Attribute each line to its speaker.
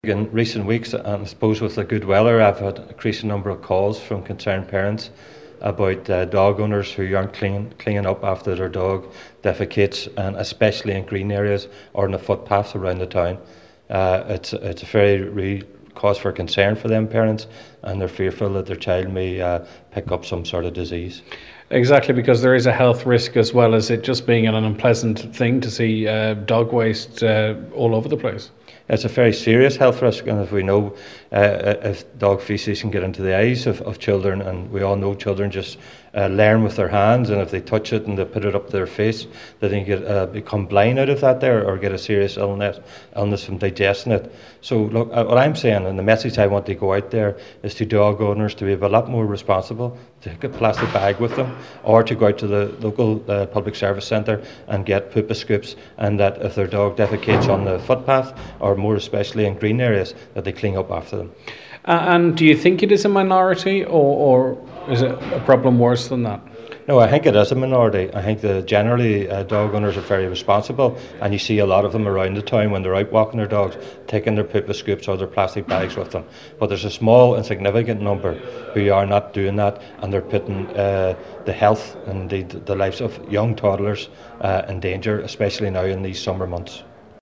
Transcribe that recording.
Speaker 1: In recent weeks, and I suppose with the good weather, I've had an increasing number of calls from concerned parents about dog owners who aren't cleaning up after their dog defecates, and especially in green areas or in the footpaths around the town. It's a very real cause for concern for them parents, and they're fearful that their child may pick up some sort of disease.
Speaker 2: Exactly, because there is a health risk as well as it just being an unpleasant thing to see dog waste all over the place.
Speaker 1: It's a very serious health risk, and if we know if dog faeces can get into the eyes of children, and we all know children just learn with their hands, and if they touch it and they put it up to their face, they can become blind out of that there, or get a serious illness from digesting it. So look, what I'm saying, and the message I want to go out there, is to dog owners to be a lot more responsible, to take a plastic bag with them, or to go out to the local public service centre and get pooper scoops, and that if their dog defecates on the footpath, or more especially in green areas, that they clean up after them.
Speaker 2: And do you think it is a minority, or is it a problem worse than that?
Speaker 1: No, I think it is a minority. I think that generally dog owners are very responsible, and you see a lot of them around the town when they're out walking their dogs, taking their pooper scoops or their plastic bags with them. But there's a small insignificant number who are not doing that, and they're putting the health and the lives of young toddlers in danger, especially now in these summer months.